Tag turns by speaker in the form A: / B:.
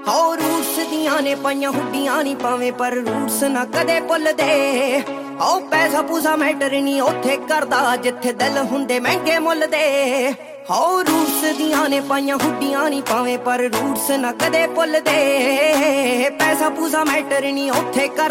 A: ਹੋ ਰੂਟਸ ਦੀਆਂ ਨੇ ਪਾਈਆਂ ਹੁੱਡੀਆਂ ਨਹੀਂ ਪਾਵੇਂ ਪਰ ਰੂਟਸ ਨਾ ਕਦੇ ਭੁੱਲਦੇ। ਹੋ ਪੈਸਾ ਪੂਸਾ ਮੈਟਰ ਨਹੀਂ ਉੱਥੇ ਕਰਦਾ ਜਿੱਥੇ ਦਿਲ ਹੁੰਦੇ ਮਹਿੰਗੇ ਮੁੱਲ ਦੇ। ਹੋ ਰੂਟਸ ਦੀਆਂ ਨੇ ਪਾਈਆਂ ਹੁੱਡੀਆਂ ਨਹੀਂ ਪਾਵੇਂ ਪਰ ਰੂਟਸ ਨਾ ਕਦੇ ਭੁੱਲਦੇ। ਪੈਸਾ ਪੂਸਾ ਮੈਟਰ ਨਹੀਂ ਉੱਥੇ ਕਰ